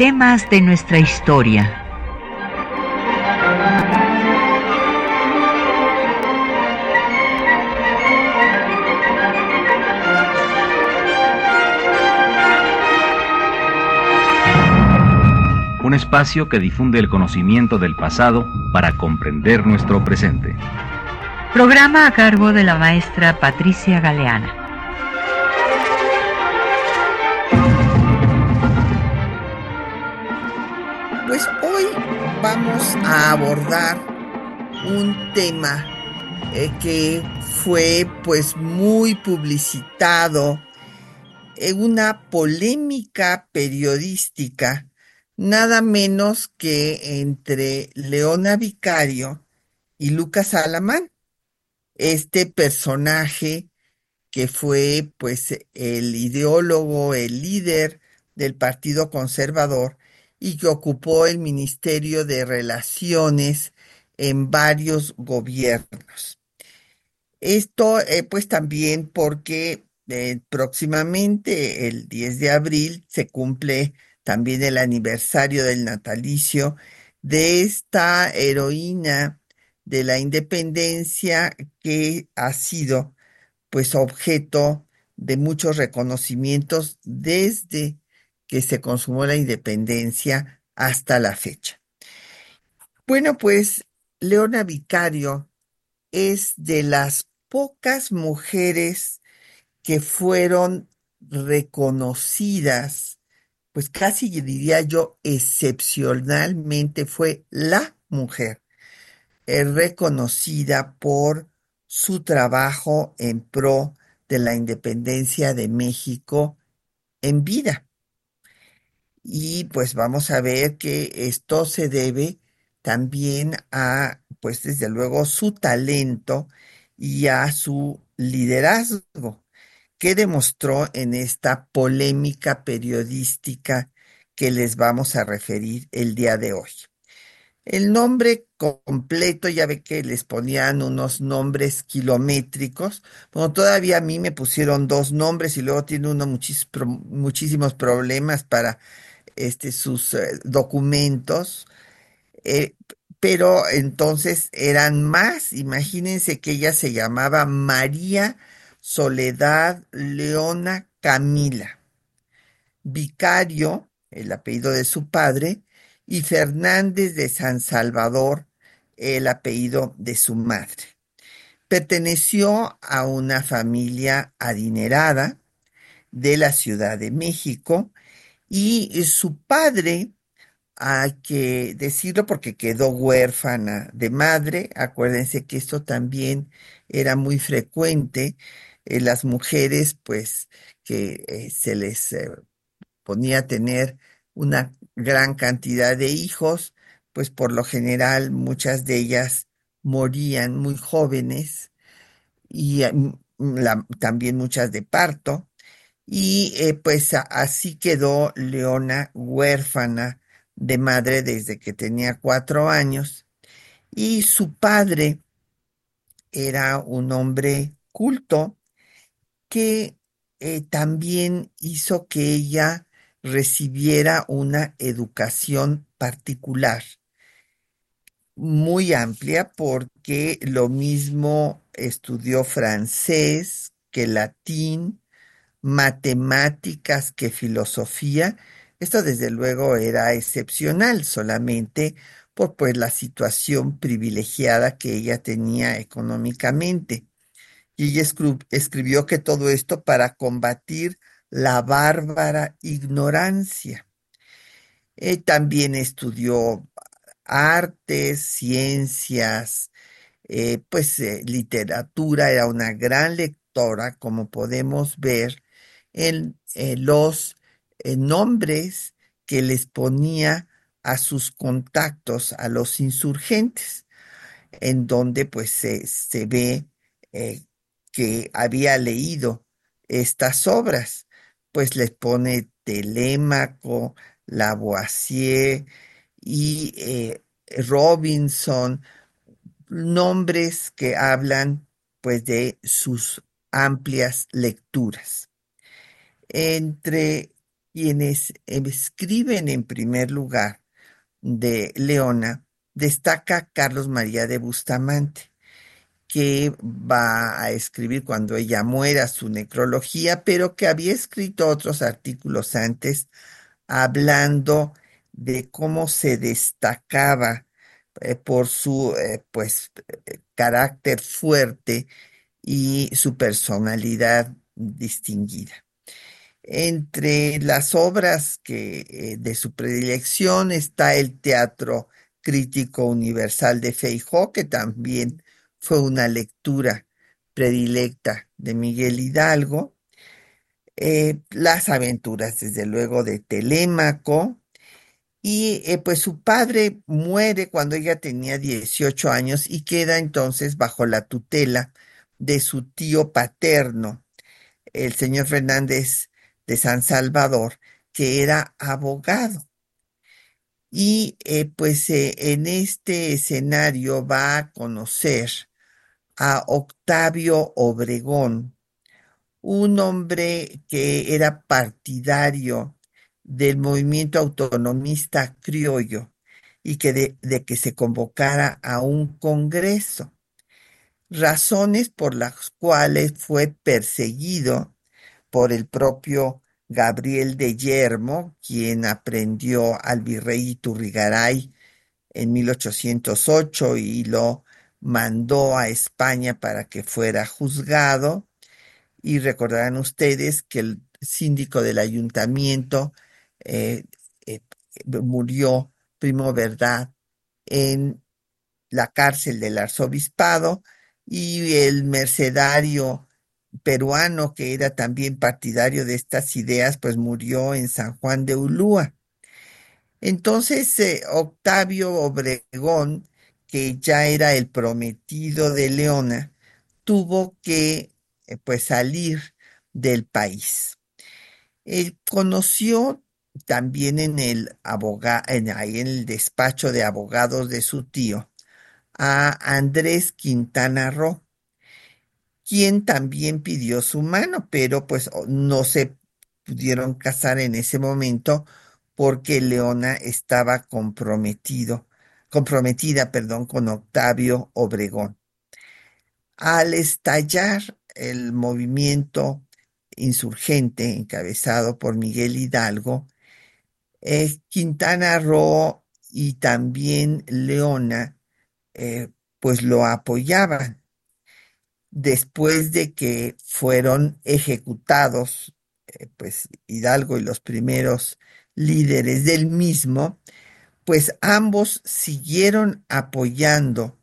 temas de nuestra historia. Un espacio que difunde el conocimiento del pasado para comprender nuestro presente. Programa a cargo de la maestra Patricia Galeana. Pues hoy vamos a abordar un tema que fue pues muy publicitado en una polémica periodística, nada menos que entre Leona Vicario y Lucas Alamán, este personaje que fue pues el ideólogo, el líder del Partido Conservador y que ocupó el Ministerio de Relaciones en varios gobiernos. Esto pues también porque próximamente, el 10 de abril, se cumple también el aniversario del natalicio de esta heroína de la independencia que ha sido pues objeto de muchos reconocimientos desde que se consumó la independencia hasta la fecha. Bueno, pues Leona Vicario es de las pocas mujeres que fueron reconocidas, pues casi diría yo excepcionalmente fue la mujer reconocida por su trabajo en pro de la independencia de México en vida. Y pues vamos a ver que esto se debe también a, pues desde luego, su talento y a su liderazgo, que demostró en esta polémica periodística que les vamos a referir el día de hoy. El nombre completo, ya ve que les ponían unos nombres kilométricos. Bueno, todavía a mí me pusieron dos nombres y luego tiene uno muchísimos problemas para sus documentos. eh, pero entonces eran más. Imagínense que ella se llamaba María Soledad Leona Camila Vicario, el apellido de su padre, y Fernández de San Salvador, el apellido de su madre. Perteneció a una familia adinerada de la Ciudad de México y su padre, hay que decirlo porque quedó huérfana de madre. Acuérdense que esto también era muy frecuente. Las mujeres, pues, que se les ponía a tener una gran cantidad de hijos, pues por lo general muchas de ellas morían muy jóvenes y también muchas de parto. Y pues así quedó Leona huérfana de madre desde que tenía 4 años. Y su padre era un hombre culto que también hizo que ella recibiera una educación particular, muy amplia, porque lo mismo estudió francés que latín, matemáticas que filosofía. Esto desde luego era excepcional solamente por pues la situación privilegiada que ella tenía económicamente. Y ella escribió que todo esto para combatir la bárbara ignorancia. También estudió artes, ciencias, literatura. Era una gran lectora, como podemos ver en los nombres que les ponía a sus contactos, a los insurgentes, en donde pues se ve eh, que había leído estas obras, pues les pone Telémaco, Lavoisier y Robinson, nombres que hablan pues de sus amplias lecturas. Entre quienes escriben en primer lugar de Leona, destaca Carlos María de Bustamante, que va a escribir cuando ella muera su necrología, pero que había escrito otros artículos antes hablando de cómo se destacaba por su carácter fuerte y su personalidad distinguida. Entre las obras de su predilección está el Teatro Crítico Universal de Feijó, que también fue una lectura predilecta de Miguel Hidalgo. Las aventuras, desde luego, de Telémaco. Y pues su padre muere cuando ella tenía 18 años y queda entonces bajo la tutela de su tío paterno, el señor Fernández de San Salvador, que era abogado. Y en este escenario va a conocer a Octavio Obregón, un hombre que era partidario del movimiento autonomista criollo y que de que se convocara a un congreso, razones por las cuales fue perseguido por el propio Gabriel de Yermo, quien aprendió al virrey Iturrigaray en 1808 y lo mandó a España para que fuera juzgado. Y recordarán ustedes que el síndico del ayuntamiento eh, eh, murió, Primo Verdad, en la cárcel del arzobispado, y el mercedario peruano, que era también partidario de estas ideas, pues murió en San Juan de Ulúa. Entonces, Octavio Obregón, que ya era el prometido de Leona, tuvo que pues salir del país. Él conoció también ahí en el despacho de abogados de su tío a Andrés Quintana Roo, quien también pidió su mano, pero pues no se pudieron casar en ese momento porque Leona estaba comprometida, perdón, con Octavio Obregón. Al estallar el movimiento insurgente encabezado por Miguel Hidalgo, Quintana Roo y también Leona eh, pues lo apoyaban. Después de que fueron ejecutados, pues Hidalgo y los primeros líderes del mismo, pues ambos siguieron apoyando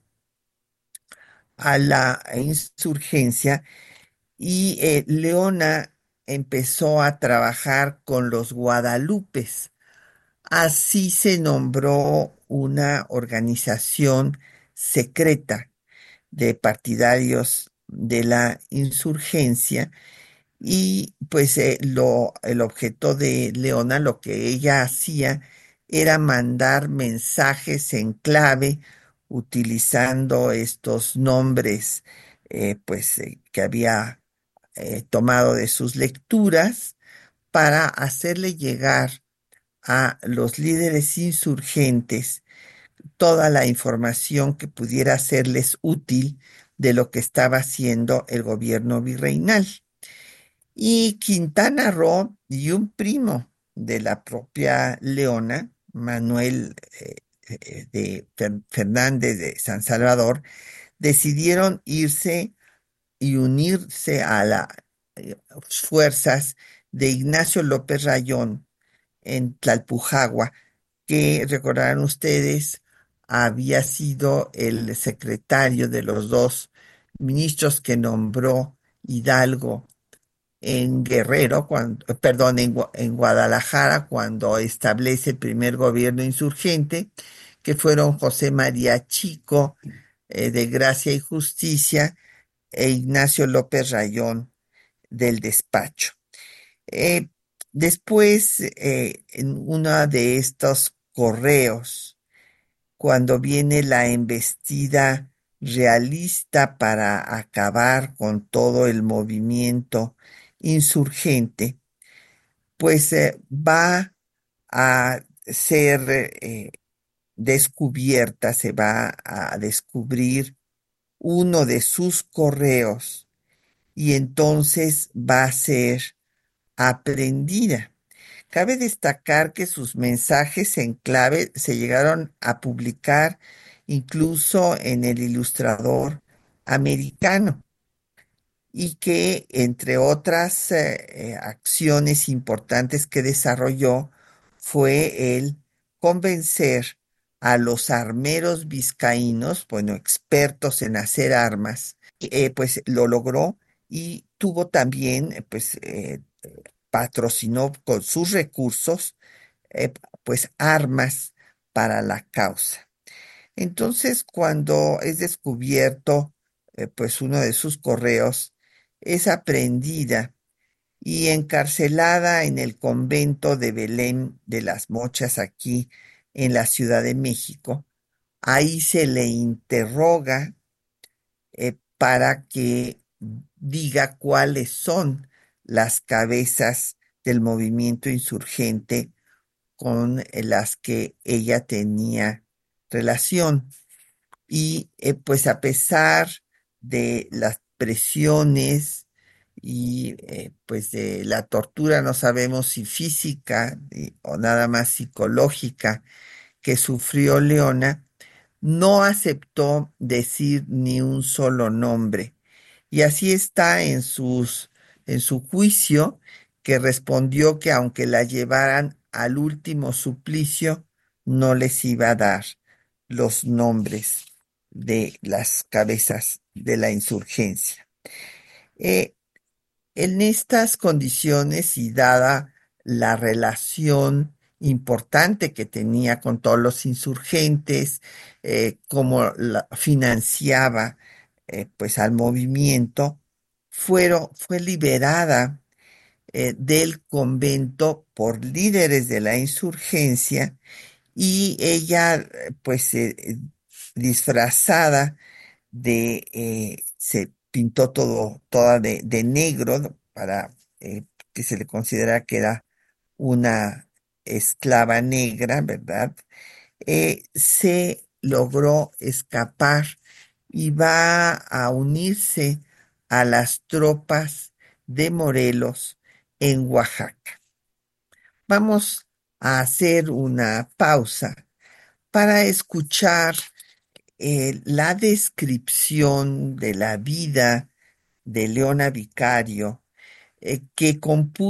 a la insurgencia. Y Leona empezó a trabajar con los Guadalupes. Así se nombró una organización secreta de partidarios de la insurgencia. Y pues el objeto de Leona, lo que ella hacía, era mandar mensajes en clave utilizando estos nombres que había tomado de sus lecturas, para hacerle llegar a los líderes insurgentes toda la información que pudiera serles útil de lo que estaba haciendo el gobierno virreinal. Y Quintana Roo y un primo de la propia Leona, Manuel Fernández de San Salvador, decidieron irse y unirse a las fuerzas de Ignacio López Rayón en Tlalpujagua, que recordarán ustedes había sido el secretario de los dos ministros que nombró Hidalgo en Guerrero, perdón, en Guadalajara, cuando establece el primer gobierno insurgente, que fueron José María Chico, de Gracia y Justicia, e Ignacio López Rayón, del Despacho. Eh, Después, en uno de estos correos, cuando viene la embestida realista para acabar con todo el movimiento insurgente, pues va a ser descubierta, se va a descubrir uno de sus correos y entonces va a ser aprendida. Cabe destacar que sus mensajes en clave se llegaron a publicar incluso en el Ilustrador americano y que, entre otras acciones importantes que desarrolló, fue el convencer a los armeros vizcaínos, bueno, expertos en hacer armas, pues lo logró y tuvo también, patrocinó con sus recursos, pues armas para la causa. Entonces, cuando es descubierto, pues uno de sus correos, es aprehendida y encarcelada en el convento de Belén de las Mochas aquí en la Ciudad de México. Ahí se le interroga para que diga cuáles son las cabezas del movimiento insurgente con las que ella tenía relación. Y pues a pesar de las presiones y pues de la tortura, no sabemos si física o nada más psicológica que sufrió Leona, no aceptó decir ni un solo nombre. Y así está en su juicio, que respondió que aunque la llevaran al último suplicio, no les iba a dar los nombres de las cabezas de la insurgencia. Eh, en estas condiciones y dada la relación importante que tenía con todos los insurgentes, cómo financiaba pues al movimiento, fue liberada del convento por líderes de la insurgencia y ella disfrazada se pintó toda de negro, ¿no? Para que se le considerara que era una esclava negra, ¿verdad? Se logró escapar y va a unirse a las tropas de Morelos en Oaxaca. Vamos a hacer una pausa para escuchar la descripción de la vida de Leona Vicario que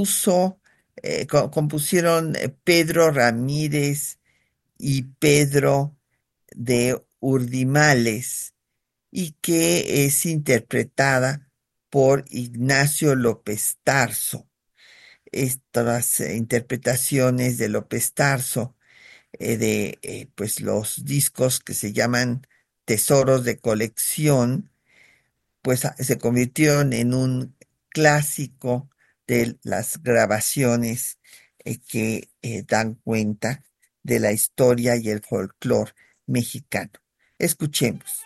compusieron Pedro Ramírez y Pedro de Urdimales y que es interpretada por Ignacio López Tarso. Estas interpretaciones de López Tarso pues los discos que se llaman tesoros de colección, pues se convirtieron en un clásico de las grabaciones que dan cuenta de la historia y el folclore mexicano. Escuchemos.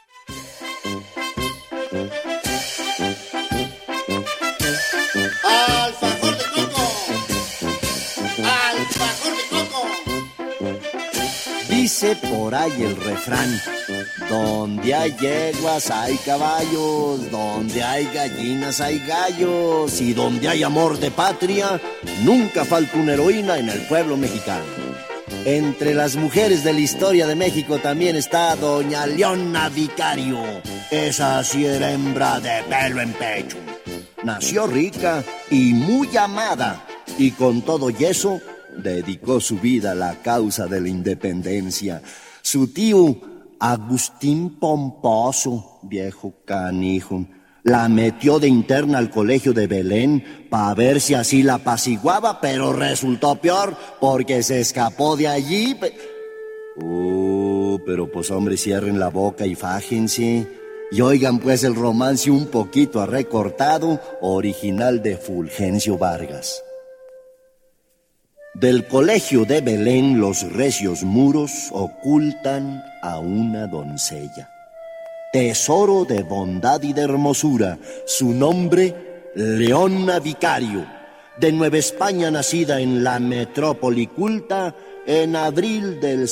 ¡Alfajor de coco! ¡Alfajor de coco! Dice por ahí el refrán: donde hay yeguas hay caballos, donde hay gallinas hay gallos, y donde hay amor de patria, nunca falta una heroína en el pueblo mexicano. Entre las mujeres de la historia de México también está doña Leona Vicario. Esa sí era hembra de pelo en pecho. Nació rica y muy amada, y con todo y eso dedicó su vida a la causa de la independencia. Su tío Agustín Pomposo, viejo canijo, la metió de interna al colegio de Belén para ver si así la apaciguaba, pero resultó peor porque se escapó de allí. Pero pues hombre, cierren la boca y fájense y oigan pues el romance un poquito recortado, original de Fulgencio Vargas. Del colegio de Belén los recios muros ocultan a una doncella, tesoro de bondad y de hermosura, su nombre Leona Vicario, de Nueva España nacida en la metrópoli culta en abril del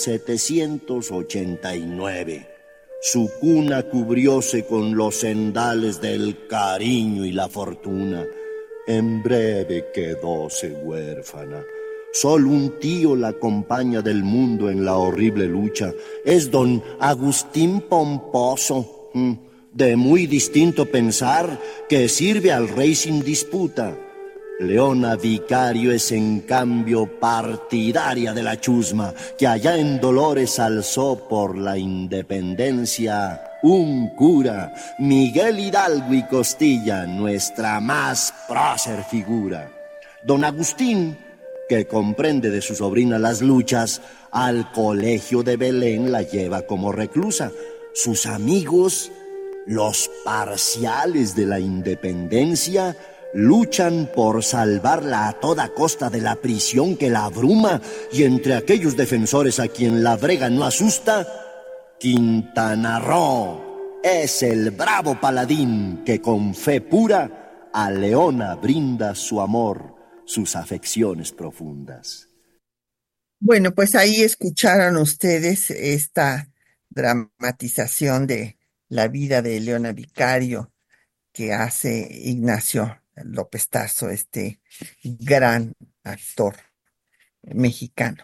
789. Su cuna cubrióse con los cendales del cariño y la fortuna. En breve quedóse huérfana. Solo un tío la acompaña del mundo en la horrible lucha. Es don Agustín Pomposo, de muy distinto pensar, que sirve al rey sin disputa. Leona Vicario es en cambio partidaria de la chusma, que allá en Dolores alzó por la independencia un cura, Miguel Hidalgo y Costilla, nuestra más prócer figura. Don Agustín, que comprende de su sobrina las luchas, al colegio de Belén la lleva como reclusa. Sus amigos, los parciales de la independencia, luchan por salvarla a toda costa de la prisión que la abruma, y entre aquellos defensores a quien la brega no asusta, Quintana Roo es el bravo paladín que con fe pura a Leona brinda su amor, sus afecciones profundas. Bueno, pues ahí escucharon ustedes esta dramatización de la vida de Leona Vicario que hace Ignacio López Tarso, este gran actor mexicano.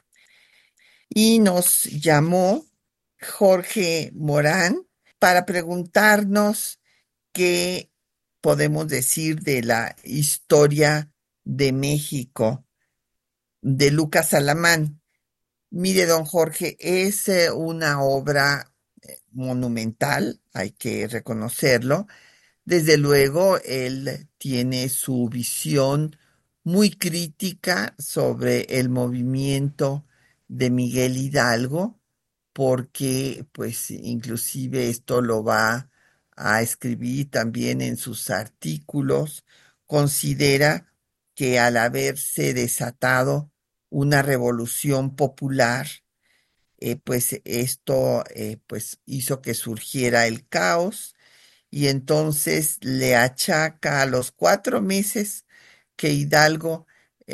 Y nos llamó Jorge Morán para preguntarnos qué podemos decir de la historia de México de Lucas Alamán. Mire, don Jorge, es una obra monumental, hay que reconocerlo. Desde luego, él tiene su visión muy crítica sobre el movimiento de Miguel Hidalgo, porque pues inclusive esto lo va a escribir también en sus artículos. Considera que al haberse desatado una revolución popular, pues esto pues hizo que surgiera el caos, y entonces le achaca a los 4 meses que Hidalgo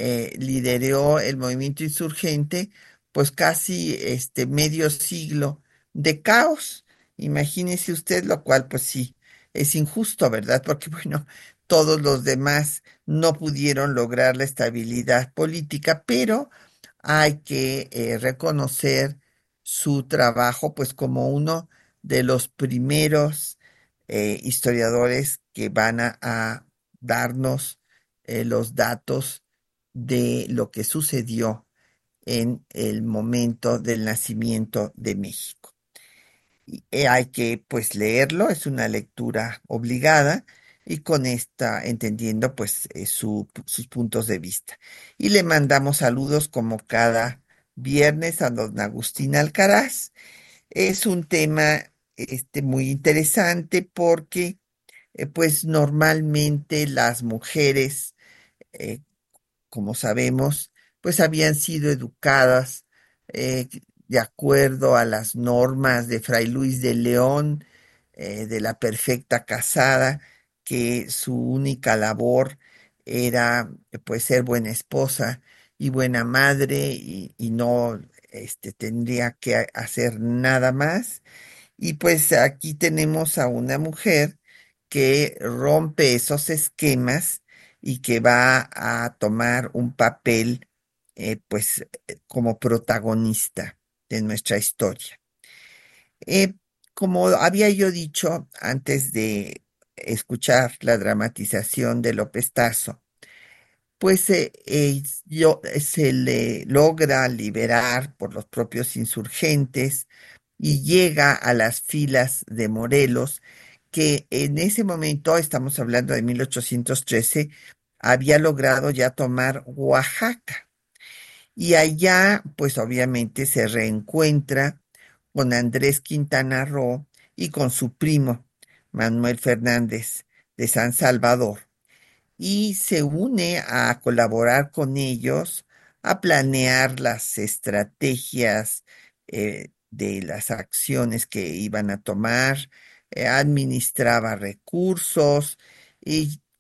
lideró el movimiento insurgente, pues casi medio siglo de caos. Imagínese usted, lo cual pues sí, es injusto, ¿verdad? Porque bueno, todos los demás no pudieron lograr la estabilidad política, pero hay que reconocer su trabajo pues como uno de los primeros historiadores que van a darnos los datos de lo que sucedió en el momento del nacimiento de México. Hay que pues leerlo, es una lectura obligada, y con esta entendiendo pues sus puntos de vista. Y le mandamos saludos como cada viernes a don Agustín Alcaraz. Es un tema muy interesante porque pues normalmente las mujeres, eh, como sabemos, pues habían sido educadas de acuerdo a las normas de Fray Luis de León, de la perfecta casada, que su única labor era pues ser buena esposa y buena madre, y no tendría que hacer nada más. Y pues aquí tenemos a una mujer que rompe esos esquemas y que va a tomar un papel como protagonista de nuestra historia. Eh, Como había yo dicho antes de escuchar la dramatización de López Tarso, pues se le logra liberar por los propios insurgentes y llega a las filas de Morelos, que en ese momento, estamos hablando de 1813, había logrado ya tomar Oaxaca. Y allá, pues obviamente se reencuentra con Andrés Quintana Roo y con su primo, Manuel Fernández de San Salvador, y se une a colaborar con ellos, a planear las estrategias de las acciones que iban a tomar, administraba recursos y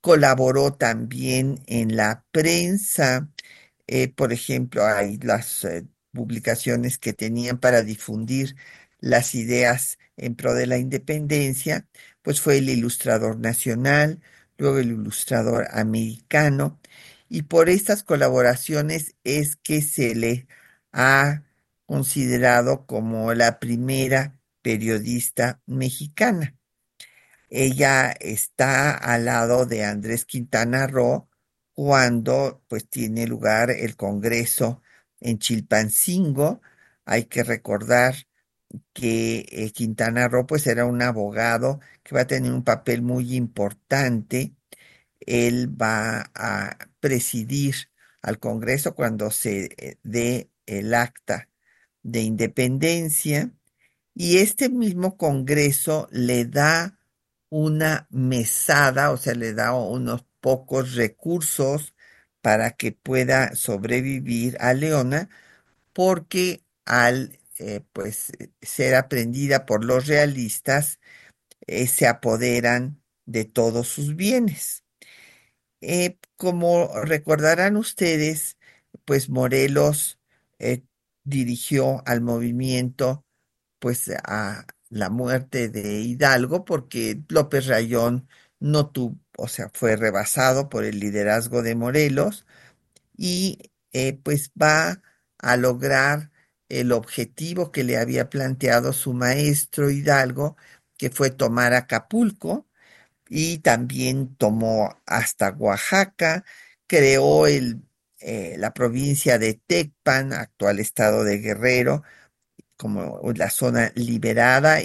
Colaboró también en la prensa. Por ejemplo, hay las publicaciones que tenían para difundir las ideas en pro de la independencia, pues fue el ilustrador nacional, luego el ilustrador americano, y por estas colaboraciones es que se le ha considerado como la primera periodista mexicana. Ella está al lado de Andrés Quintana Roo cuando pues tiene lugar el Congreso en Chilpancingo. Hay que recordar que Quintana Roo pues era un abogado que va a tener un papel muy importante. Él va a presidir al Congreso cuando se dé el acta de independencia, y este mismo Congreso le da una mesada, o sea, le da unos pocos recursos para que pueda sobrevivir a Leona, porque al ser aprendida por los realistas, se apoderan de todos sus bienes. Como recordarán ustedes, pues Morelos eh, dirigió al movimiento pues a la muerte de Hidalgo, porque López Rayón no tuvo, o sea, fue rebasado por el liderazgo de Morelos, y pues va a lograr el objetivo que le había planteado su maestro Hidalgo, que fue tomar Acapulco, y también tomó hasta Oaxaca, creó la provincia de Tecpan, actual estado de Guerrero, como la zona liberada,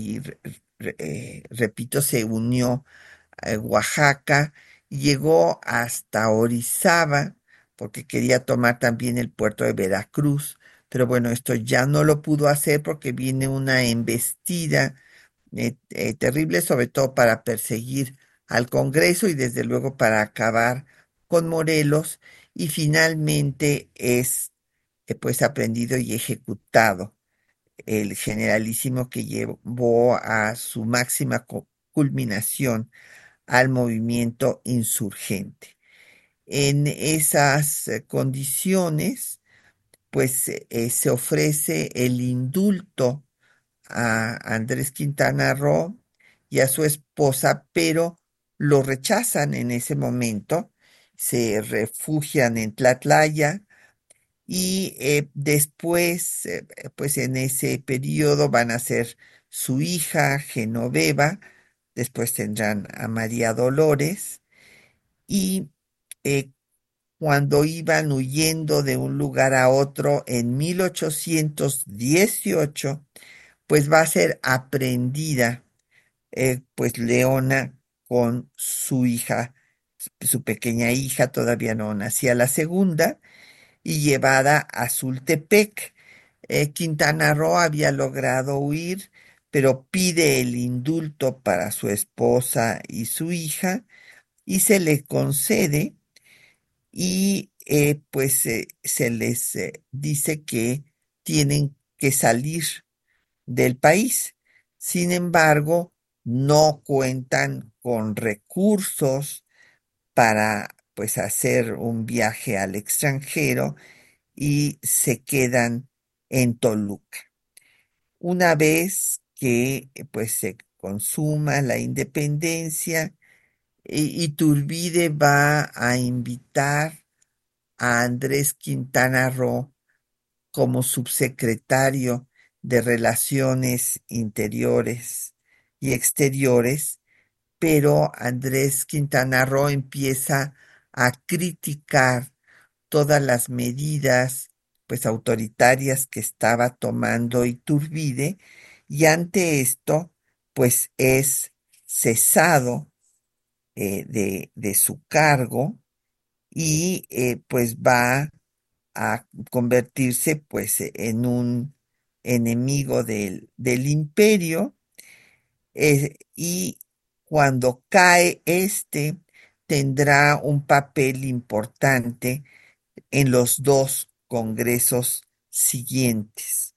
repito, se unió a Oaxaca, llegó hasta Orizaba porque quería tomar también el puerto de Veracruz, pero bueno, esto ya no lo pudo hacer porque viene una embestida terrible, sobre todo para perseguir al Congreso y desde luego para acabar con Morelos, y finalmente es pues aprendido y ejecutado el generalísimo que llevó a su máxima culminación al movimiento insurgente. En esas condiciones, pues se ofrece el indulto a Andrés Quintana Roo y a su esposa, pero lo rechazan en ese momento, se refugian en Tlatlaya, y después, pues en ese periodo van a ser su hija Genoveva, después tendrán a María Dolores, y eh, cuando iban huyendo de un lugar a otro en 1818, pues va a ser aprendida, pues Leona con su hija, su pequeña hija, todavía no nacía la segunda, y llevada a Sultepec. Quintana Roo había logrado huir, pero pide el indulto para su esposa y su hija y se le concede, y pues se les dice que tienen que salir del país. Sin embargo, no cuentan con recursos para pues hacer un viaje al extranjero y se quedan en Toluca. Una vez que pues se consuma la independencia, Iturbide va a invitar a Andrés Quintana Roo como subsecretario de Relaciones Interiores y Exteriores, pero Andrés Quintana Roo empieza a criticar todas las medidas pues autoritarias que estaba tomando Iturbide, y ante esto pues es cesado de su cargo, y pues va a convertirse pues en un enemigo del imperio, y cuando cae este tendrá un papel importante en los dos congresos siguientes.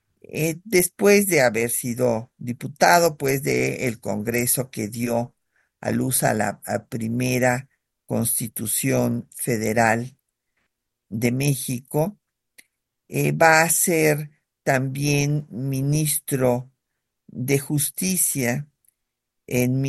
Después de haber sido diputado, pues, del Congreso que dio a luz a la primera Constitución Federal de México. Va a ser también ministro de Justicia en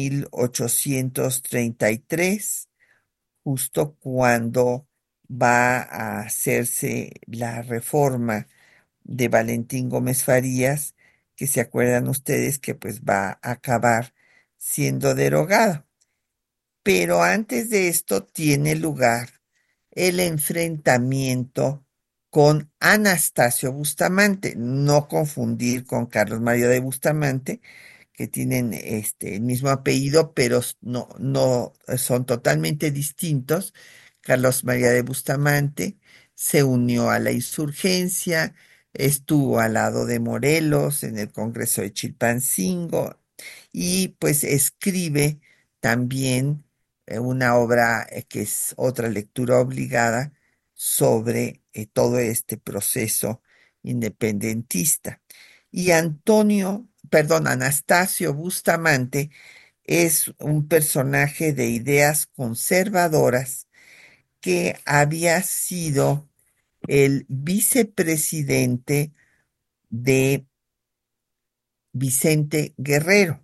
1833, justo cuando va a hacerse la reforma de Valentín Gómez Farías, que se acuerdan ustedes que pues va a acabar siendo derogado. Pero antes de esto tiene lugar el enfrentamiento con Anastasio Bustamante, no confundir con Carlos María de Bustamante, que tienen el mismo apellido, pero no son totalmente distintos. Carlos María de Bustamante se unió a la insurgencia, estuvo al lado de Morelos en el Congreso de Chilpancingo y pues escribe también una obra que es otra lectura obligada sobre todo este proceso independentista. Y Anastasio Bustamante es un personaje de ideas conservadoras que había sido el vicepresidente de Vicente Guerrero.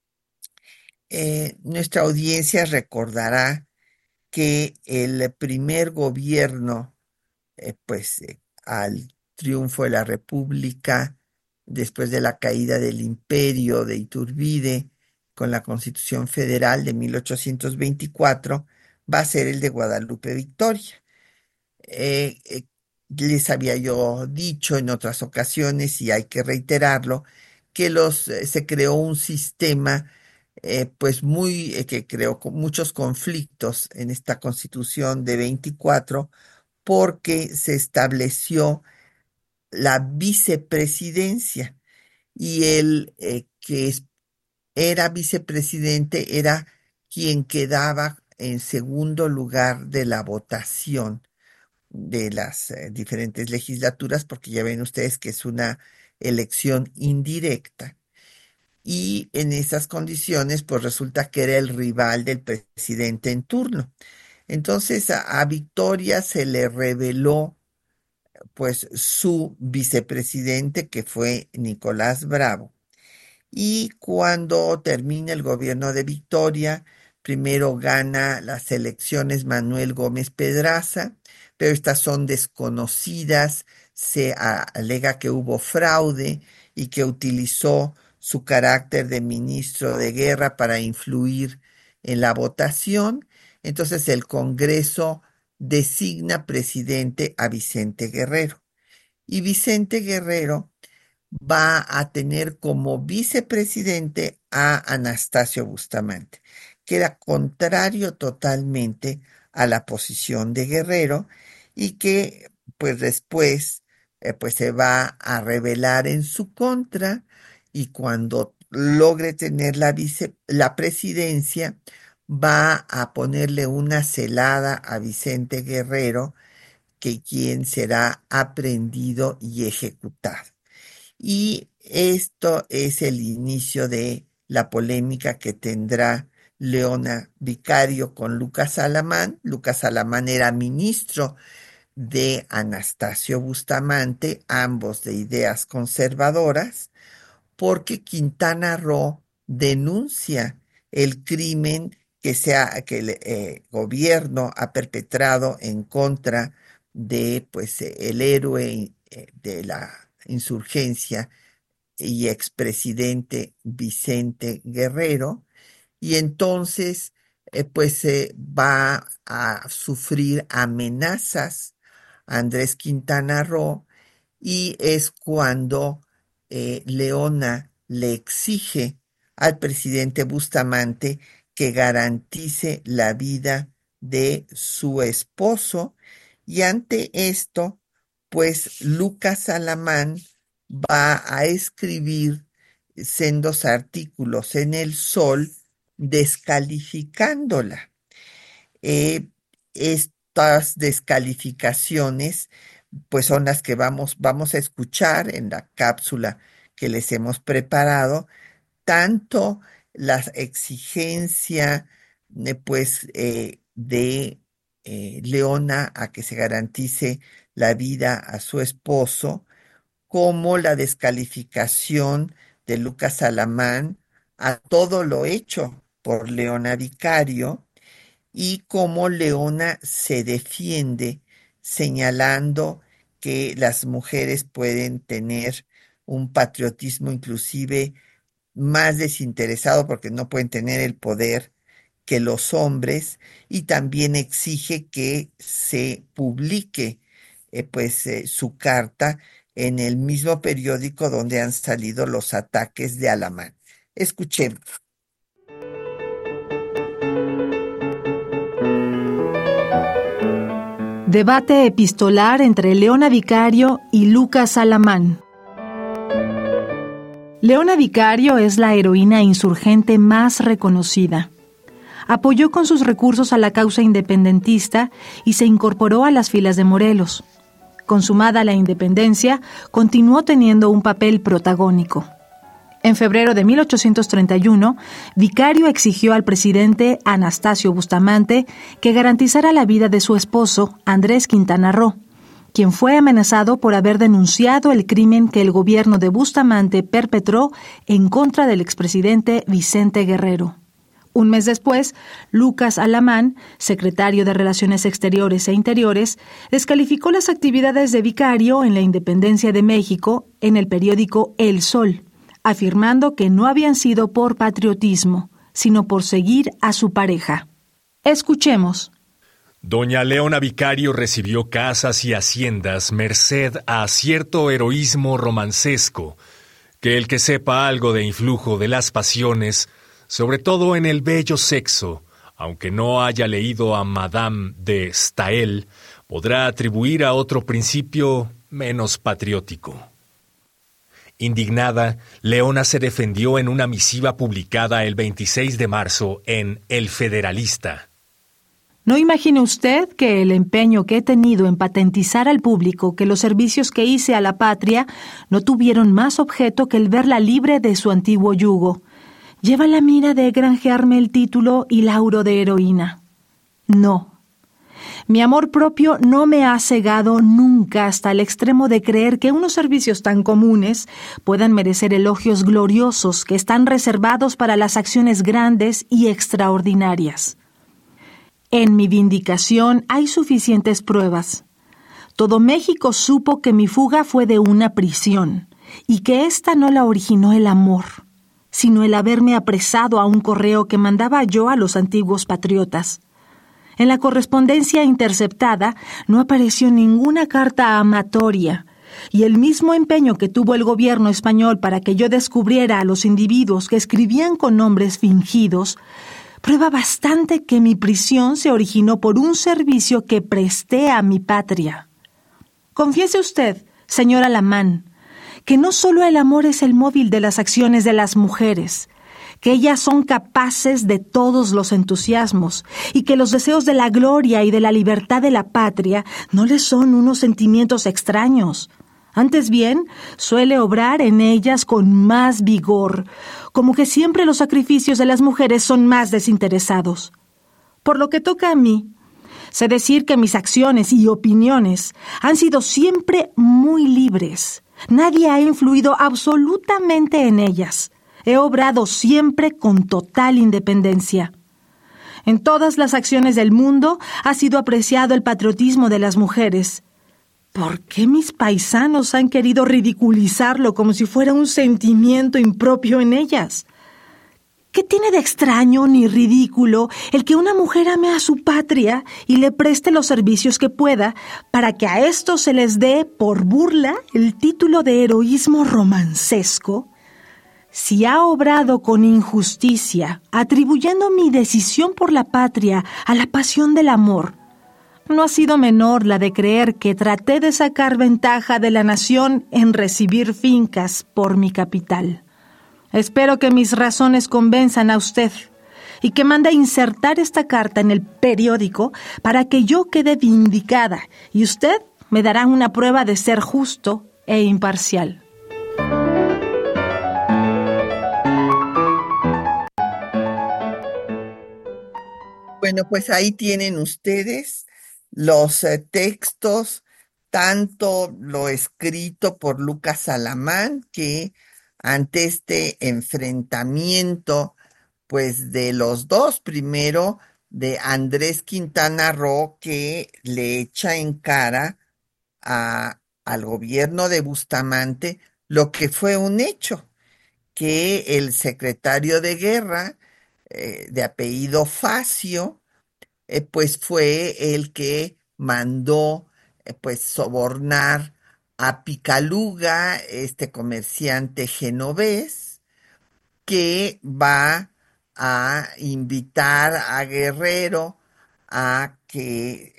Nuestra audiencia recordará que el primer gobierno, al triunfo de la República, después de la caída del imperio de Iturbide, con la Constitución Federal de 1824, va a ser el de Guadalupe Victoria. Eh, eh, Les había yo dicho en otras ocasiones, y hay que reiterarlo, que se creó un sistema que creó muchos conflictos en esta Constitución de 24, porque se estableció la vicepresidencia y era vicepresidente era quien quedaba en segundo lugar de la votación de las diferentes legislaturas, porque ya ven ustedes que es una elección indirecta. Y en esas condiciones, pues resulta que era el rival del presidente en turno. Entonces a Victoria se le reveló pues su vicepresidente, que fue Nicolás Bravo. Y cuando termina el gobierno de Victoria, primero gana las elecciones Manuel Gómez Pedraza, pero estas son desconocidas. Se alega que hubo fraude y que utilizó su carácter de ministro de guerra para influir en la votación. Entonces el Congreso designa presidente a Vicente Guerrero. Y Vicente Guerrero va a tener como vicepresidente a Anastasio Bustamante, que era contrario totalmente a la posición de Guerrero y que pues después pues se va a rebelar en su contra, y cuando logre tener la presidencia va a ponerle una celada a Vicente Guerrero, que quien será aprehendido y ejecutado. Y esto es el inicio de la polémica que tendrá Leona Vicario con Lucas Alamán. Lucas Alamán era ministro de Anastasio Bustamante, ambos de ideas conservadoras, porque Quintana Roo denuncia el crimen que el gobierno ha perpetrado en contra de pues el héroe de la insurgencia y expresidente Vicente Guerrero. Y entonces va a sufrir amenazas Andrés Quintana Roo, y es cuando Leona le exige al presidente Bustamante que garantice la vida de su esposo. Y ante esto, pues Lucas Alamán va a escribir sendos artículos en El Sol descalificándola. Estas descalificaciones pues son las que vamos a escuchar en la cápsula que les hemos preparado, tanto la exigencia de Leona a que se garantice la vida a su esposo, como la descalificación de Lucas Alamán a todo lo hecho por Leona Vicario, y cómo Leona se defiende señalando que las mujeres pueden tener un patriotismo inclusive más desinteresado porque no pueden tener el poder que los hombres, y también exige que se publique su carta en el mismo periódico donde han salido los ataques de Alamán. Escuchemos. Debate epistolar entre Leona Vicario y Lucas Alamán. Leona Vicario es la heroína insurgente más reconocida. Apoyó con sus recursos a la causa independentista y se incorporó a las filas de Morelos. Consumada la independencia, continuó teniendo un papel protagónico. En febrero de 1831, Vicario exigió al presidente Anastasio Bustamante que garantizara la vida de su esposo, Andrés Quintana Roo, quien fue amenazado por haber denunciado el crimen que el gobierno de Bustamante perpetró en contra del expresidente Vicente Guerrero. Un mes después, Lucas Alamán, secretario de Relaciones Exteriores e Interiores, descalificó las actividades de Vicario en la independencia de México en el periódico El Sol, afirmando que no habían sido por patriotismo, sino por seguir a su pareja. Escuchemos. Doña Leona Vicario recibió casas y haciendas merced a cierto heroísmo romancesco, que el que sepa algo de influjo de las pasiones, sobre todo en el bello sexo, aunque no haya leído a Madame de Staël, podrá atribuir a otro principio menos patriótico. Indignada, Leona se defendió en una misiva publicada el 26 de marzo en El Federalista. No imagine usted que el empeño que he tenido en patentizar al público que los servicios que hice a la patria no tuvieron más objeto que el verla libre de su antiguo yugo. Lleva la mira de granjearme el título y lauro de heroína. No. Mi amor propio no me ha cegado nunca hasta el extremo de creer que unos servicios tan comunes puedan merecer elogios gloriosos que están reservados para las acciones grandes y extraordinarias. En mi vindicación hay suficientes pruebas. Todo México supo que mi fuga fue de una prisión y que ésta no la originó el amor, sino el haberme apresado a un correo que mandaba yo a los antiguos patriotas. En la correspondencia interceptada no apareció ninguna carta amatoria, y el mismo empeño que tuvo el gobierno español para que yo descubriera a los individuos que escribían con nombres fingidos, prueba bastante que mi prisión se originó por un servicio que presté a mi patria. Confiese usted, señor Alamán, que no solo el amor es el móvil de las acciones de las mujeres, que ellas son capaces de todos los entusiasmos y que los deseos de la gloria y de la libertad de la patria no les son unos sentimientos extraños. Antes bien, suele obrar en ellas con más vigor, como que siempre los sacrificios de las mujeres son más desinteresados. Por lo que toca a mí, sé decir que mis acciones y opiniones han sido siempre muy libres. Nadie ha influido absolutamente en ellas. He obrado siempre con total independencia. En todas las acciones del mundo ha sido apreciado el patriotismo de las mujeres. ¿Por qué mis paisanos han querido ridiculizarlo como si fuera un sentimiento impropio en ellas? ¿Qué tiene de extraño ni ridículo el que una mujer ame a su patria y le preste los servicios que pueda para que a estos se les dé, por burla, el título de heroísmo romancesco? Si ha obrado con injusticia, atribuyendo mi decisión por la patria a la pasión del amor, no ha sido menor la de creer que traté de sacar ventaja de la nación en recibir fincas por mi capital. Espero que mis razones convenzan a usted y que mande insertar esta carta en el periódico para que yo quede vindicada y usted me dará una prueba de ser justo e imparcial. Bueno, pues ahí tienen ustedes los textos, tanto lo escrito por Lucas Salamán, que ante este enfrentamiento, pues de los dos, primero de Andrés Quintana Roo, que le echa en cara al gobierno de Bustamante lo que fue un hecho, que el secretario de guerra, de apellido Facio, pues fue el que mandó pues sobornar a Picaluga, este comerciante genovés, que va a invitar a Guerrero a que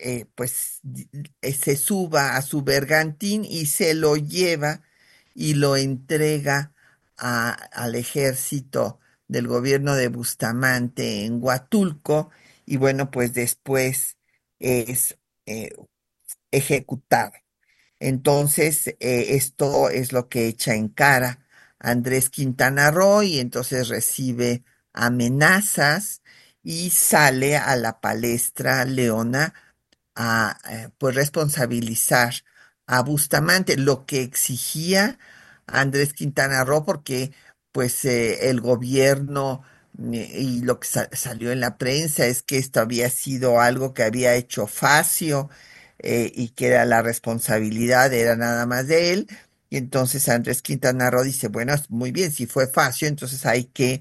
se suba a su bergantín y se lo lleva y lo entrega al ejército del gobierno de Bustamante en Huatulco, y bueno, pues después es eh, ejecutado. Entonces, esto es lo que echa en cara Andrés Quintana Roo, y entonces recibe amenazas y sale a la palestra Leona a pues responsabilizar a Bustamante, lo que exigía Andrés Quintana Roo, porque pues el gobierno y lo que salió en la prensa es que esto había sido algo que había hecho Facio, y que era la responsabilidad, era nada más de él. Y entonces Andrés Quintana Roo dice, bueno, muy bien, si fue Facio, entonces hay que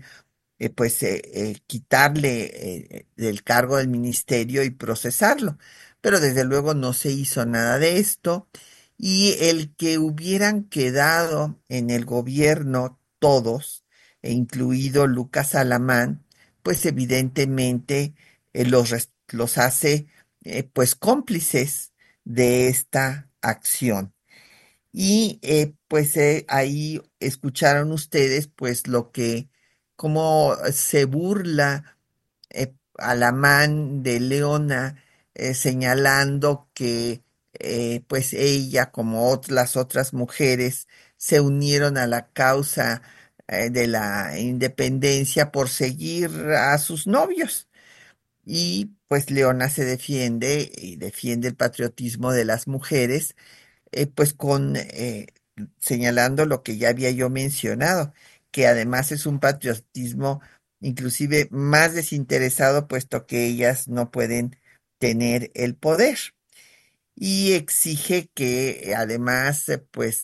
quitarle del cargo del ministerio y procesarlo. Pero desde luego no se hizo nada de esto, y el que hubieran quedado en el gobierno todos, incluido Lucas Alamán, pues evidentemente los hace pues cómplices de esta acción. Y pues ahí escucharon ustedes pues lo que, cómo se burla Alamán de Leona, señalando que pues ella, como las otras mujeres, se unieron a la causa de la independencia por seguir a sus novios. Y pues Leona se defiende y defiende el patriotismo de las mujeres, pues señalando lo que ya había yo mencionado, que además es un patriotismo inclusive más desinteresado, puesto que ellas no pueden tener el poder. Y exige que además pues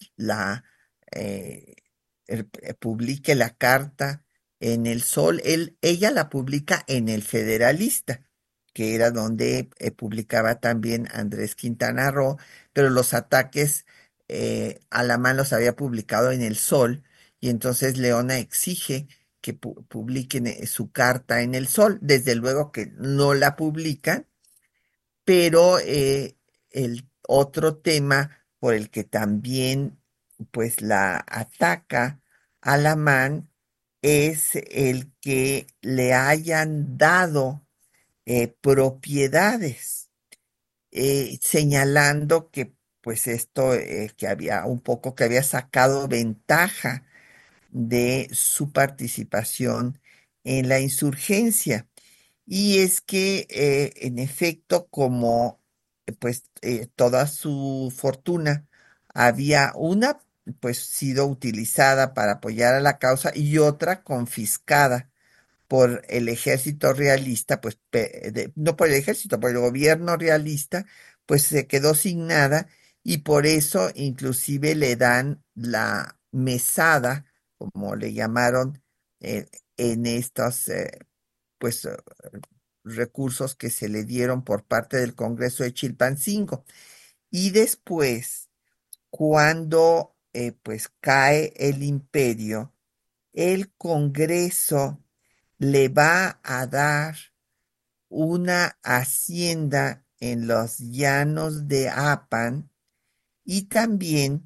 publique la carta en el Sol. Ella la publica en el Federalista, que era donde publicaba también Andrés Quintana Roo, pero los ataques a la mano los había publicado en el Sol, y entonces Leona exige que publiquen su carta en el Sol. Desde luego que no la publican, pero el otro tema por el que también pues la ataca Alamán es el que le hayan dado propiedades, señalando que pues esto, que había un poco, que había sacado ventaja de su participación en la insurgencia. Y es que, en efecto, como pues toda su fortuna había una pues sido utilizada para apoyar a la causa, y otra confiscada por el ejército realista, pues no por el ejército, por el gobierno realista, pues se quedó sin nada, y por eso inclusive le dan la mesada, como le llamaron, en estos pues recursos que se le dieron por parte del Congreso de Chilpancingo. Y después, cuando pues cae el imperio, el Congreso le va a dar una hacienda en los llanos de Apan, y también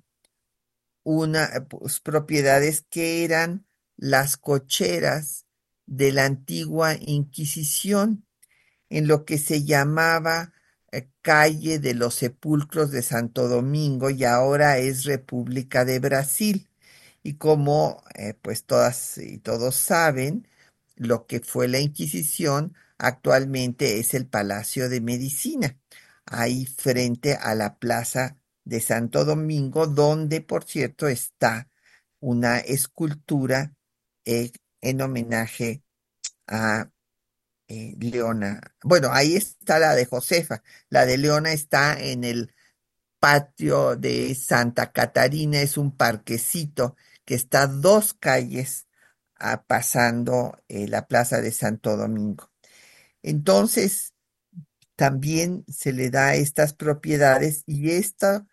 propiedades que eran las cocheras de la antigua Inquisición, en lo que se llamaba Calle de los Sepulcros de Santo Domingo, y ahora es República de Brasil. Y como pues todas y todos saben, lo que fue la Inquisición actualmente es el Palacio de Medicina, ahí frente a la Plaza de Santo Domingo, donde, por cierto, está una escultura en homenaje a Leona. Bueno, ahí está la de Josefa. La de Leona está en el patio de Santa Catarina, es un parquecito que está 2 calles pasando la Plaza de Santo Domingo. Entonces, también se le da estas propiedades y esta,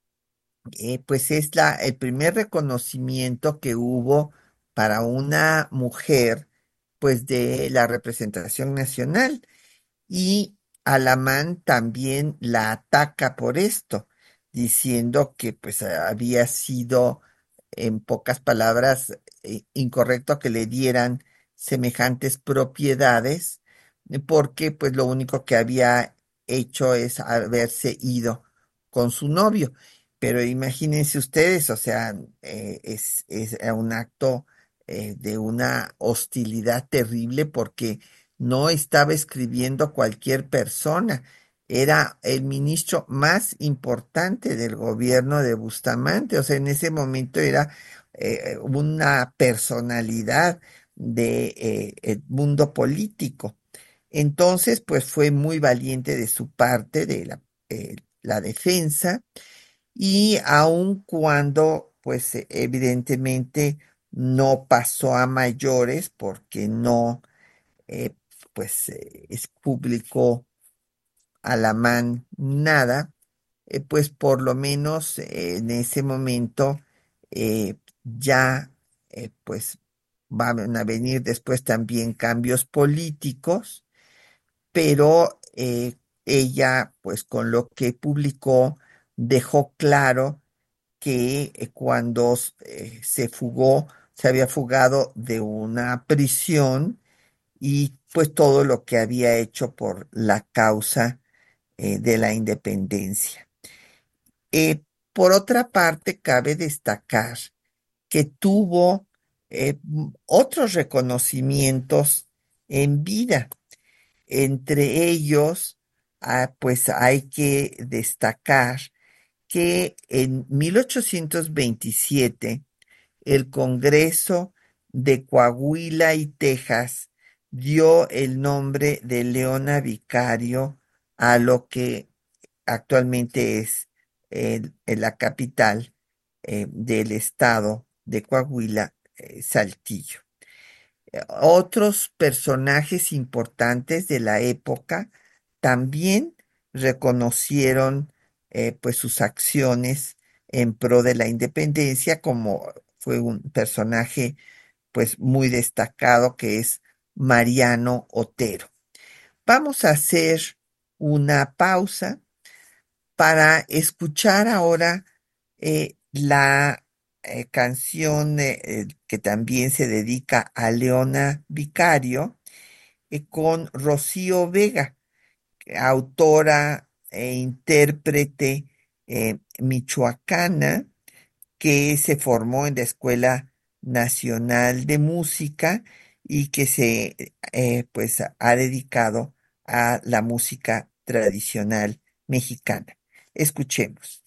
pues es el primer reconocimiento que hubo para una mujer, pues de la representación nacional. Y Alamán también la ataca por esto, diciendo que pues había sido, en pocas palabras, incorrecto que le dieran semejantes propiedades, porque pues lo único que había hecho es haberse ido con su novio. Pero imagínense ustedes, o sea, es un acto de una hostilidad terrible porque no estaba escribiendo cualquier persona, era el ministro más importante del gobierno de Bustamante, o sea, en ese momento era una personalidad del mundo político. Entonces, pues fue muy valiente de su parte, de la defensa, y aun cuando, pues evidentemente no pasó a mayores porque no eh, pues es público Alamán nada, pues por lo menos en ese momento ya pues van a venir después también cambios políticos, pero ella pues con lo que publicó dejó claro que cuando se había fugado de una prisión y pues todo lo que había hecho por la causa de la independencia. Por otra parte, cabe destacar que tuvo otros reconocimientos en vida. Entre ellos, pues hay que destacar que en 1827 el Congreso de Coahuila y Texas dio el nombre de Leona Vicario a lo que actualmente es la capital del estado de Coahuila, Saltillo. Otros personajes importantes de la época también reconocieron pues sus acciones en pro de la independencia, como fue un personaje pues muy destacado que es Mariano Otero. Vamos a hacer una pausa para escuchar ahora la canción que también se dedica a Leona Vicario con Rocío Vega, autora e intérprete michoacana que se formó en la Escuela Nacional de Música y que se pues ha dedicado a la música tradicional mexicana. Escuchemos.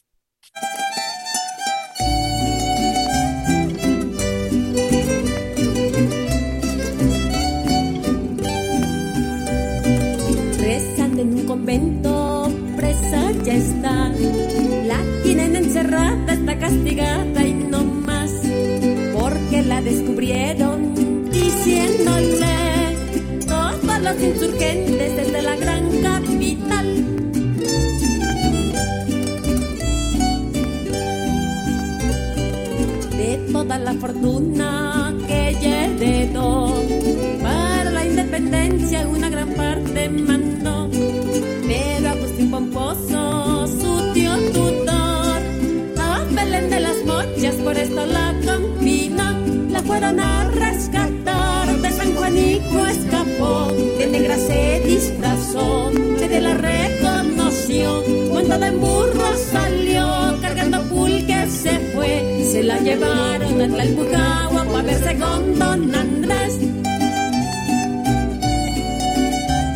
Rezando en un convento, presa ya está. La tienen encerrada, está castigada y no más, porque la descubrieron diciéndole todos los insurgentes desde la gran capital. De toda la fortuna que ella heredó, para la independencia una gran parte mandó, pero Agustín Pomposo, su tío tutor, a Belén de las Mochas por esto la confinó. La fueron a rescatar, de San Juanico escapó, de negra se disfrazó, nadie la reconoció, montada en burro salió, cargando pulque se fue, se la llevaron a Tlalpujahua para verse con don Andrés.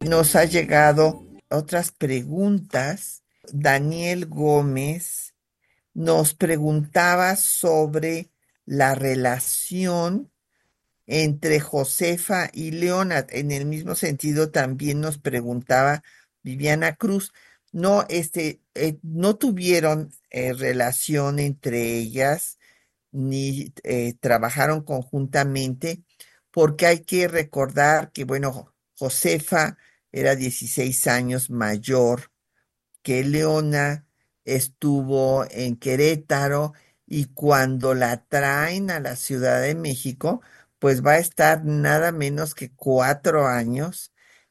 nos ha llegado otras preguntas. Daniel Gómez nos preguntaba sobre la relación entre Josefa y Leona. En el mismo sentido, también nos preguntaba Viviana Cruz. No, no tuvieron relación entre ellas, ni trabajaron conjuntamente, porque hay que recordar que, bueno, Josefa era 16 años mayor que Leona, estuvo en Querétaro y cuando la traen a la Ciudad de México, pues va a estar nada menos que 4 años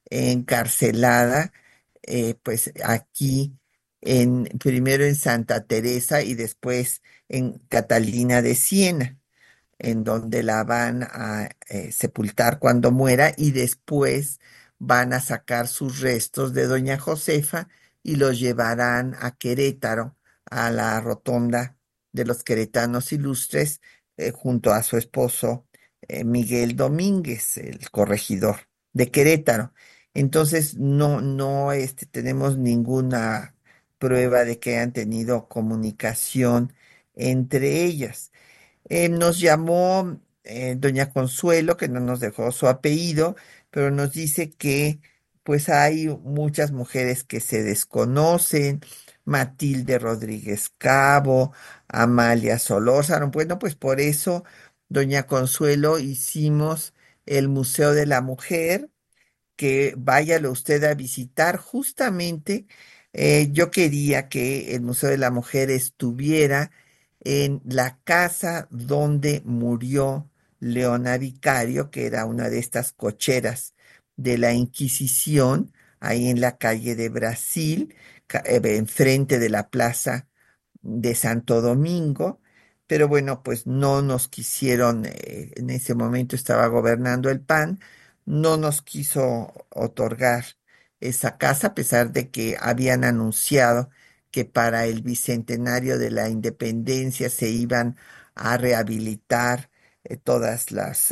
encarcelada, pues aquí primero en Santa Teresa y después en Catalina de Siena, en donde la van a sepultar cuando muera y después van a sacar sus restos de doña Josefa y los llevarán a Querétaro, a la rotonda de los queretanos ilustres, junto a su esposo Miguel Domínguez, el corregidor de Querétaro. Entonces, no tenemos ninguna prueba de que hayan tenido comunicación entre ellas. Nos llamó doña Consuelo, que no nos dejó su apellido, pero nos dice que pues hay muchas mujeres que se desconocen, Matilde Rodríguez Cabo, Amalia Solórzano. Bueno, pues por eso, doña Consuelo, hicimos el Museo de la Mujer, que váyalo usted a visitar. Justamente yo quería que el Museo de la Mujer estuviera en la casa donde murió Leona Vicario, que era una de estas cocheras de la Inquisición, ahí en la calle de Brasil, enfrente de la plaza de Santo Domingo. Pero bueno, pues no nos quisieron, en ese momento estaba gobernando el PAN, no nos quiso otorgar esa casa, a pesar de que habían anunciado que para el bicentenario de la independencia se iban a rehabilitar todas las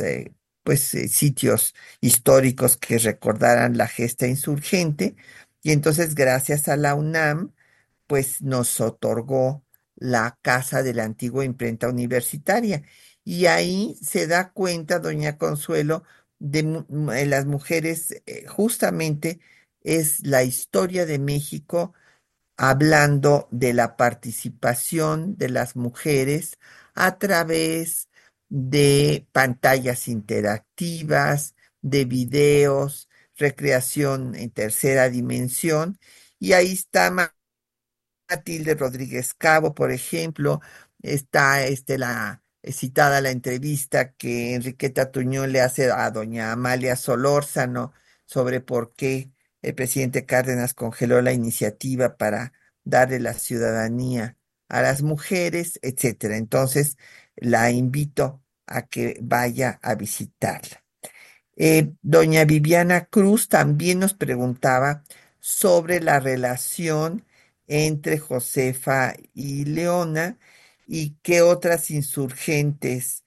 sitios históricos que recordaran la gesta insurgente. Y entonces, gracias a la UNAM, pues nos otorgó la casa de la antigua imprenta universitaria. Y ahí se da cuenta, doña Consuelo, de las mujeres, justamente es la historia de México, hablando de la participación de las mujeres a través de pantallas interactivas, de videos, recreación en tercera dimensión. Y ahí está Matilde Rodríguez Cabo, por ejemplo. Está la citada la entrevista que Enriqueta Tuñón le hace a doña Amalia Solórzano sobre por qué el presidente Cárdenas congeló la iniciativa para darle la ciudadanía a las mujeres, etcétera. Entonces, la invito a que vaya a visitarla. Doña Viviana Cruz también nos preguntaba sobre la relación entre Josefa y Leona y qué otras insurgentes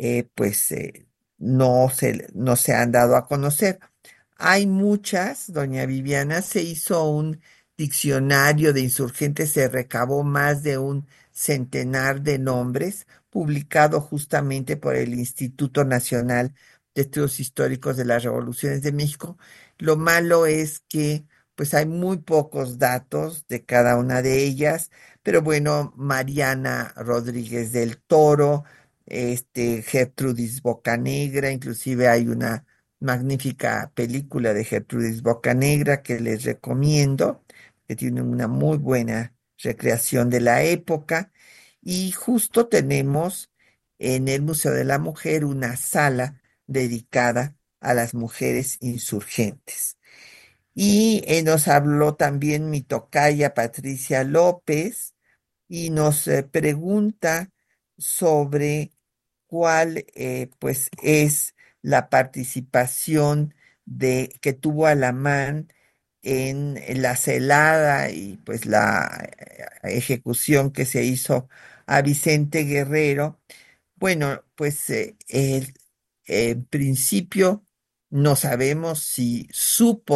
no se han dado a conocer. Hay muchas, doña Viviana, se hizo un diccionario de insurgentes, se recabó más de un centenar de nombres, publicado justamente por el Instituto Nacional de Estudios Históricos de las Revoluciones de México. Lo malo es que pues hay muy pocos datos de cada una de ellas, pero bueno, Mariana Rodríguez del Toro, Gertrudis Bocanegra, inclusive hay una magnífica película de Gertrudis Bocanegra que les recomiendo, que tiene una muy buena recreación de la época. Y justo tenemos en el Museo de la Mujer una sala dedicada a las mujeres insurgentes. Y nos habló también mi tocaya Patricia López y nos pregunta sobre cuál pues es la participación que tuvo Alamán en la celada y pues la ejecución que se hizo a Vicente Guerrero. Bueno, pues en principio no sabemos si supo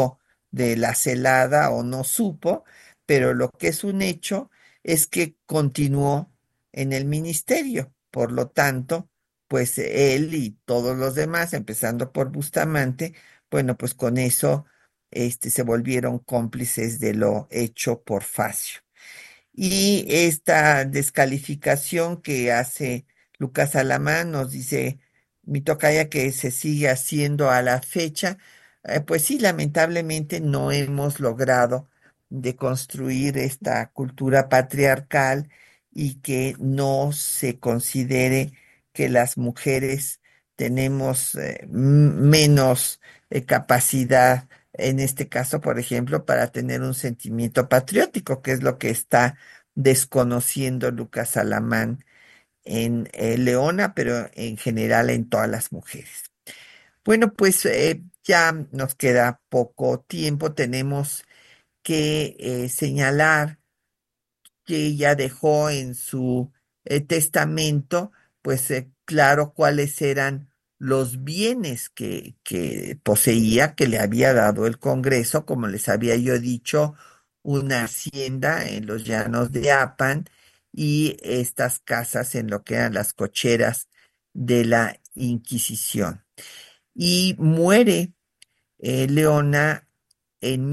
de la celada o no supo, pero lo que es un hecho es que continuó en el ministerio. Por lo tanto, pues él y todos los demás, empezando por Bustamante, bueno, pues con eso se volvieron cómplices de lo hecho por Facio. Y esta descalificación que hace Lucas Alamán nos dice mi tocaya que se sigue haciendo a la fecha, pues sí, lamentablemente no hemos logrado deconstruir esta cultura patriarcal y que no se considere que las mujeres tenemos menos capacidad, en este caso, por ejemplo, para tener un sentimiento patriótico, que es lo que está desconociendo Lucas Alamán en Leona, pero en general en todas las mujeres. Bueno, pues ya nos queda poco tiempo. Tenemos que señalar que ella dejó en su testamento, pues claro cuáles eran los bienes que poseía, que le había dado el Congreso, como les había yo dicho, una hacienda en los llanos de Apan y estas casas en lo que eran las cocheras de la Inquisición. Y muere Leona en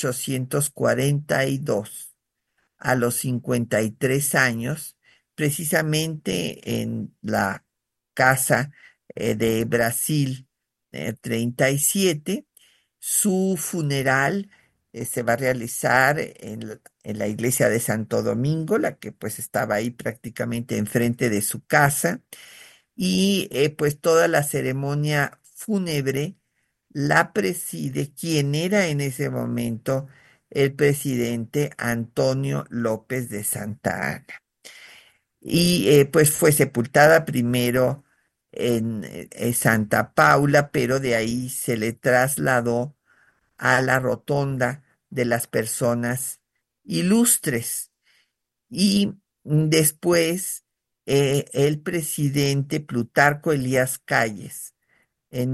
1842 a los 53 años, precisamente en la casa de Brasil 37. Su funeral se va a realizar en la iglesia de Santo Domingo, la que pues estaba ahí prácticamente enfrente de su casa, y pues toda la ceremonia fúnebre la preside quien era en ese momento el presidente Antonio López de Santa Anna. Y pues fue sepultada primero en Santa Paula, pero de ahí se le trasladó a la rotonda de las personas ilustres. Y después el presidente Plutarco Elías Calles en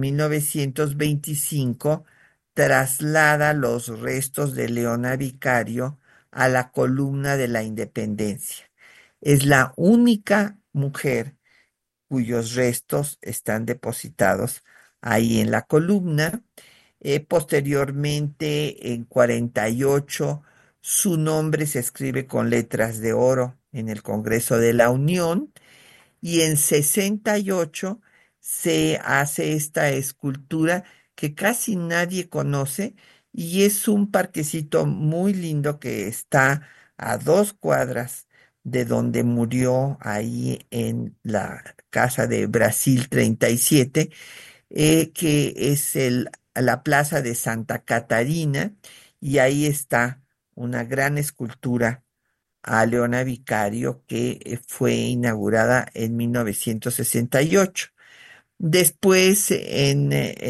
1925 traslada los restos de Leona Vicario a la columna de la Independencia. Es la única mujer cuyos restos están depositados ahí en la columna. Posteriormente, en 48, su nombre se escribe con letras de oro en el Congreso de la Unión y en 68 se hace esta escultura que casi nadie conoce y es un parquecito muy lindo que está a 2 cuadras de donde murió ahí en la casa de Brasil 37, que es la plaza de Santa Catarina, y ahí está una gran escultura a Leona Vicario que fue inaugurada en 1968. Después, en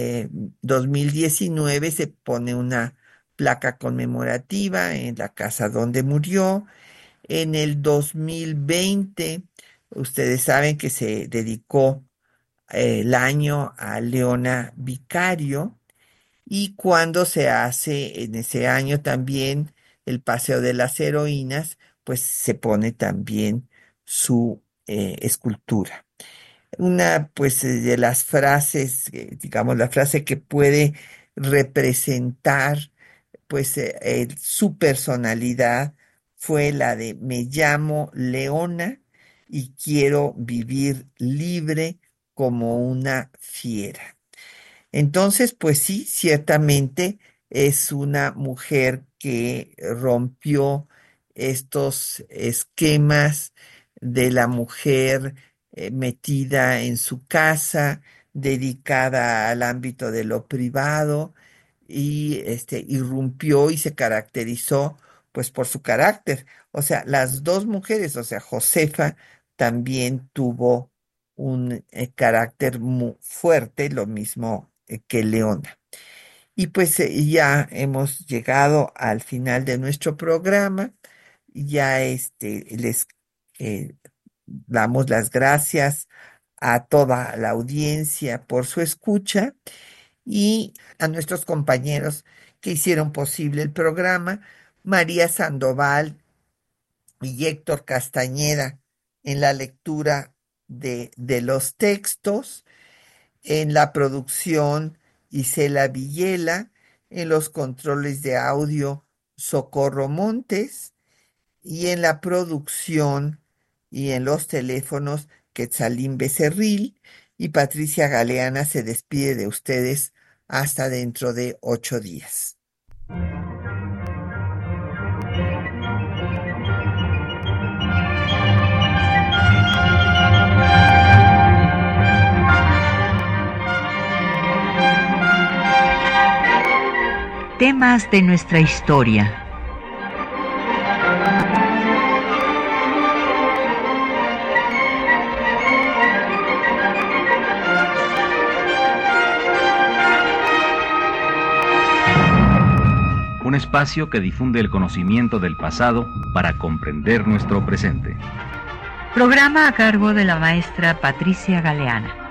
2019, se pone una placa conmemorativa en la casa donde murió. En el 2020, ustedes saben que se dedicó el año a Leona Vicario, y cuando se hace en ese año también el Paseo de las Heroínas, pues se pone también su escultura. Una pues de las frases, digamos, la frase que puede representar pues su personalidad fue la de me llamo Leona y quiero vivir libre como una fiera. Entonces, pues sí, ciertamente es una mujer que rompió estos esquemas de la mujer metida en su casa, dedicada al ámbito de lo privado, y irrumpió y se caracterizó pues por su carácter. O sea, las dos mujeres, o sea, Josefa también tuvo un carácter muy fuerte, lo mismo que Leona. Y pues ya hemos llegado al final de nuestro programa. Ya les eh, damos las gracias a toda la audiencia por su escucha y a nuestros compañeros que hicieron posible el programa, María Sandoval y Héctor Castañeda en la lectura de los textos, en la producción Isela Villela, en los controles de audio Socorro Montes y en la producción y en los teléfonos Quetzalín Becerril, y Patricia Galeana se despide de ustedes hasta dentro de 8 días. Temas de nuestra historia. Un espacio que difunde el conocimiento del pasado para comprender nuestro presente. Programa a cargo de la maestra Patricia Galeana.